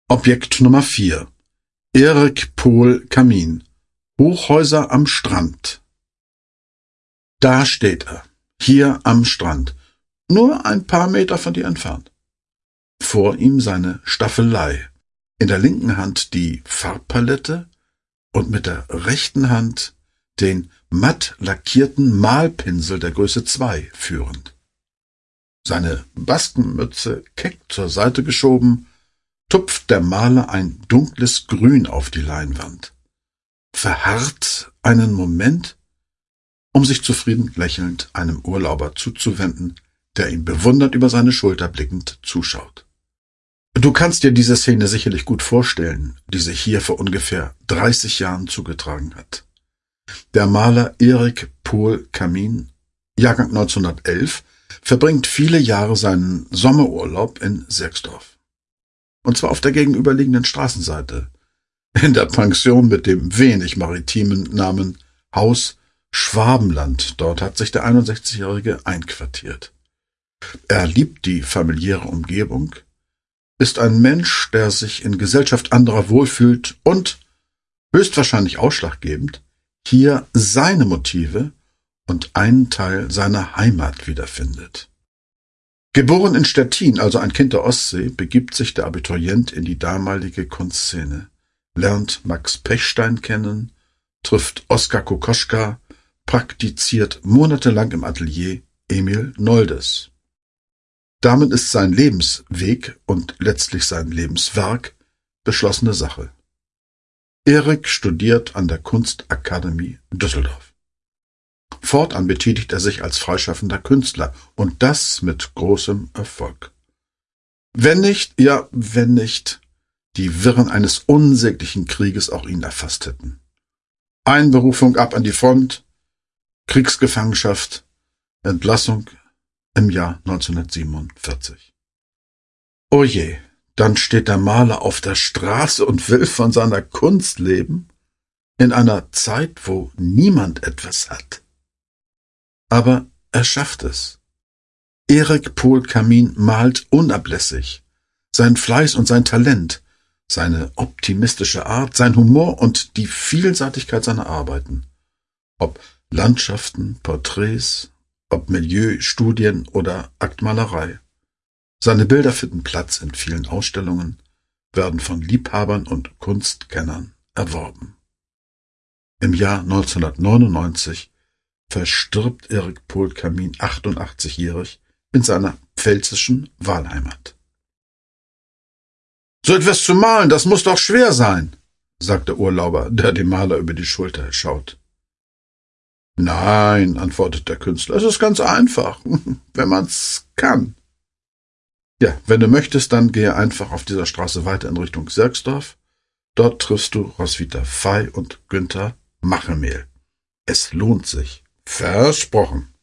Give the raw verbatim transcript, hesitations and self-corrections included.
Objekt Nummer vier. Erik Pohl Kamin. Hochhäuser am Strand. Da steht er, hier am Strand, nur ein paar Meter von dir entfernt. Vor ihm seine Staffelei, in der linken Hand die Farbpalette und mit der rechten Hand den matt lackierten Malpinsel der Größe zwei führend. Seine Baskenmütze keck zur Seite geschoben, tupft der Maler ein dunkles Grün auf die Leinwand, verharrt einen Moment, um sich zufrieden lächelnd einem Urlauber zuzuwenden, der ihm bewundernd über seine Schulter blickend zuschaut. Du kannst dir diese Szene sicherlich gut vorstellen, die sich hier vor ungefähr dreißig Jahren zugetragen hat. Der Maler Erik Pohl Kamin, Jahrgang neunzehnhundertelf, verbringt viele Jahre seinen Sommerurlaub in Sierksdorf. Und zwar auf der gegenüberliegenden Straßenseite, in der Pension mit dem wenig maritimen Namen Haus Schwabenland. Dort hat sich der einundsechzigjährige einquartiert. Er liebt die familiäre Umgebung, ist ein Mensch, der sich in Gesellschaft anderer wohlfühlt und, höchstwahrscheinlich ausschlaggebend, hier seine Motive und einen Teil seiner Heimat wiederfindet. Geboren in Stettin, also ein Kind der Ostsee, begibt sich der Abiturient in die damalige Kunstszene, lernt Max Pechstein kennen, trifft Oskar Kokoschka, praktiziert monatelang im Atelier Emil Noldes. Damit ist sein Lebensweg und letztlich sein Lebenswerk beschlossene Sache. Erik studiert an der Kunstakademie Düsseldorf. Fortan betätigt er sich als freischaffender Künstler und das mit großem Erfolg. Wenn nicht, ja, wenn nicht, die Wirren eines unsäglichen Krieges auch ihn erfasst hätten. Einberufung ab an die Front, Kriegsgefangenschaft, Entlassung im Jahr neunzehnhundertsiebenundvierzig. O je, dann steht der Maler auf der Straße und will von seiner Kunst leben, in einer Zeit, wo niemand etwas hat. Aber er schafft es. Erik Pohl Kamin malt unablässig. Sein Fleiß und sein Talent, seine optimistische Art, sein Humor und die Vielseitigkeit seiner Arbeiten. Ob Landschaften, Porträts, ob Milieu, Studien oder Aktmalerei. Seine Bilder finden Platz in vielen Ausstellungen, werden von Liebhabern und Kunstkennern erworben. Im Jahr neunzehnhundertneunundneunzig verstirbt Erik Pohl Kamin achtundachtzigjährig in seiner pfälzischen Wahlheimat. »So etwas zu malen, das muss doch schwer sein«, sagt der Urlauber, der dem Maler über die Schulter schaut. »Nein«, antwortet der Künstler, »es ist ganz einfach, wenn man's kann.« Ja, wenn du möchtest, dann gehe einfach auf dieser Straße weiter in Richtung Sierksdorf. Dort triffst du Roswitha Fey und Günther Machemehl. Es lohnt sich. Versprochen.